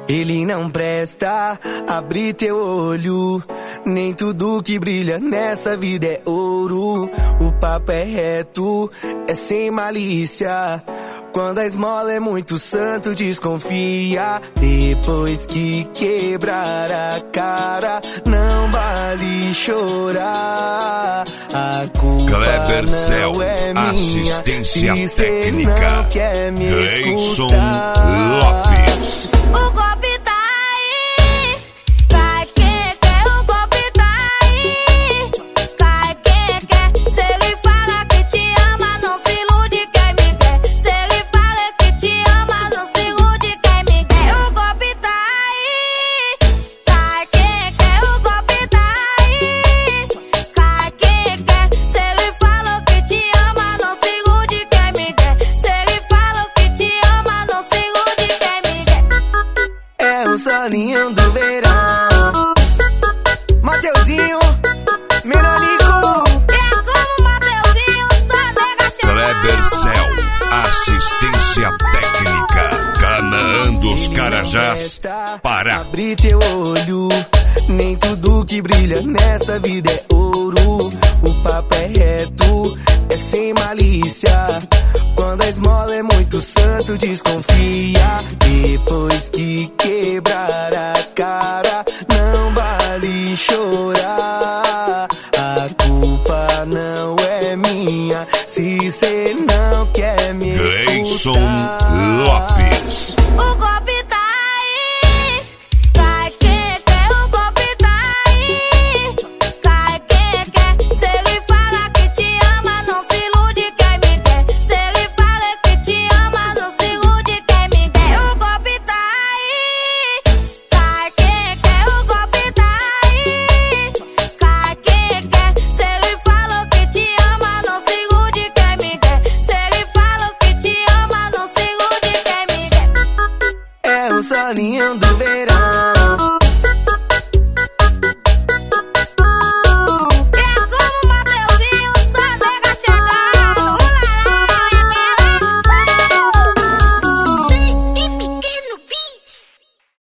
Ele não presta, abre teu olho. Nem tudo que brilha nessa vida é ouro. O papo é reto, é sem malícia. Quando a esmola é muito santo, desconfia. Depois que quebrar a cara, não vale chorar. A culpa Klebercel, não é minha. assistência Se cê técnica. não quer me Gleison escutar. Lopes. O golpe tá aí, cai quem quer, o golpe tá aí, cai quem quer. Se ele fala que te ama, não se ilude quem me quer. Se ele fala que te ama, não se ilude quem me quer. O golpe tá aí, cai quem quer, o golpe tá aí, cai quem quer. Se ele fala que te ama, não se ilude quem me quer. Se ele fala que te ama, não se ilude quem me quer. É o solinho do verão. Mateuzinho, Menonico. É como Mateuzinho, só nega chamar. Klebercel, assistência técnica. Canaã dos Carajás, Pará. Abre teu olho. Nem tudo que brilha nessa vida é ouro. O papo é reto, é sem malícia. Quando a esmola é muito santo, desconfia. Depois que quebrar a cara, não vale chorar. A culpa não é minha, se cê não quer me Gleison escutar. Lopes.